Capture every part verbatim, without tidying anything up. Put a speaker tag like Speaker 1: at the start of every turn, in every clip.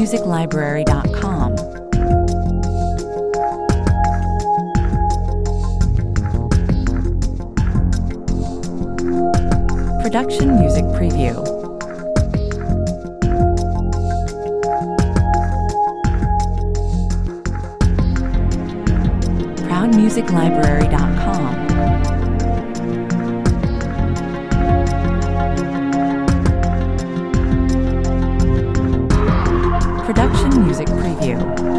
Speaker 1: music library dot com. Production Music Preview. proud music library dot com. Production Music Preview.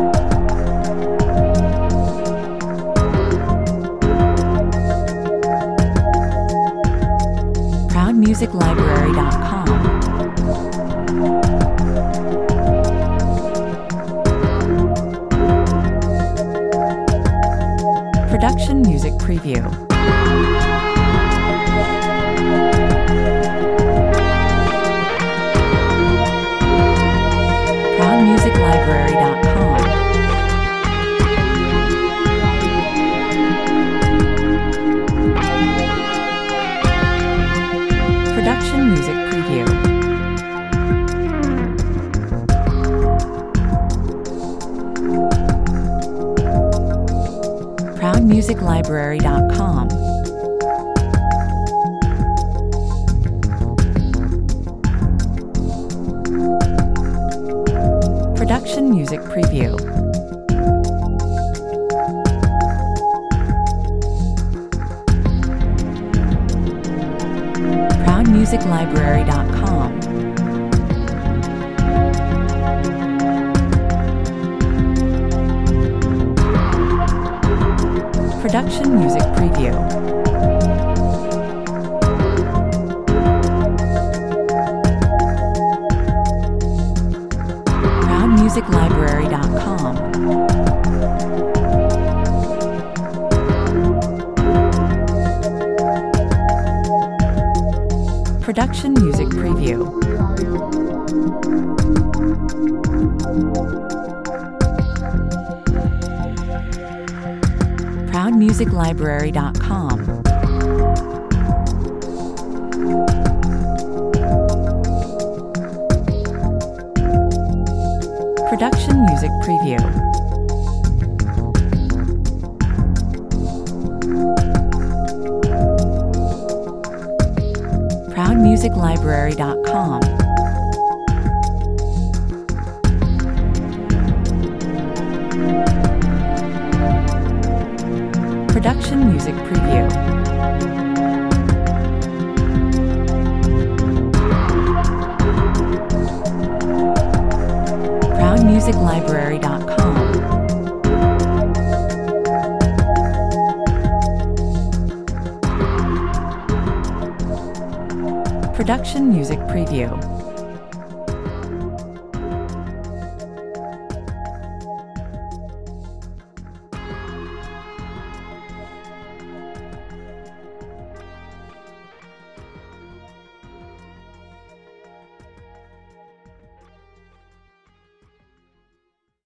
Speaker 1: proud music library dot com. Production Music Preview. proud music library dot com. Production Music Preview. proud music library dot com. Production Music Preview. proud music library dot com. Production Music Preview. proud music library dot com. Production Music Preview. proud music library dot com. Production Music Preview. proud music library dot com. Production Music Preview. proud music library dot com. Production Music Preview.